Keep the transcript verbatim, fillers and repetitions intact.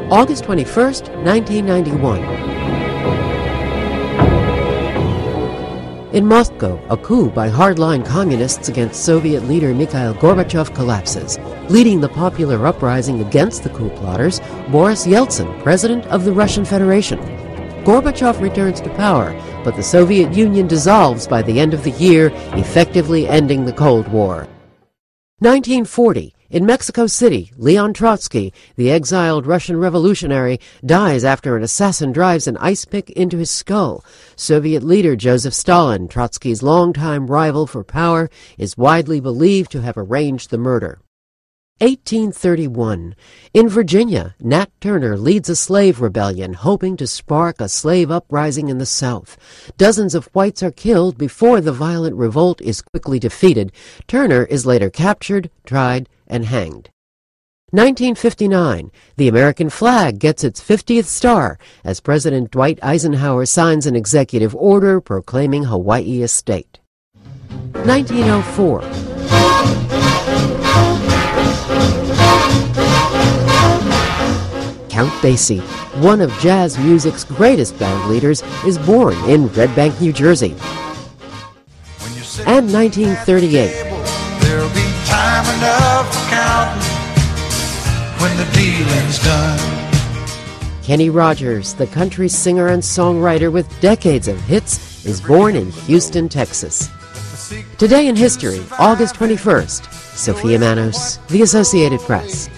August twenty-first, nineteen ninety-one. In Moscow, a coup by hardline communists against Soviet leader Mikhail Gorbachev collapses. Leading the popular uprising against the coup plotters, Boris Yeltsin, president of the Russian Federation. Gorbachev returns to power, but the Soviet Union dissolves by the end of the year, effectively ending the Cold War. nineteen forty. In Mexico City, Leon Trotsky, the exiled Russian revolutionary, dies after an assassin drives an ice pick into his skull. Soviet leader Joseph Stalin, Trotsky's longtime rival for power, is widely believed to have arranged the murder. eighteen thirty-one. In Virginia, Nat Turner leads a slave rebellion hoping to spark a slave uprising in the South. Dozens of whites are killed before the violent revolt is quickly defeated. Turner is later captured, tried, and hanged. nineteen fifty-nine. The American flag gets its fiftieth star as President Dwight Eisenhower signs an executive order proclaiming Hawaii a state. nineteen oh four. Count Basie, one of jazz music's greatest band leaders, is born in Red Bank, New Jersey. And nineteen thirty-eight. There'll be time enough for counting when the dealing's done. Kenny Rogers, the country singer and songwriter with decades of hits, is born in Houston, Texas. Today in history, August twenty-first. Sophia Manos, The Associated Press.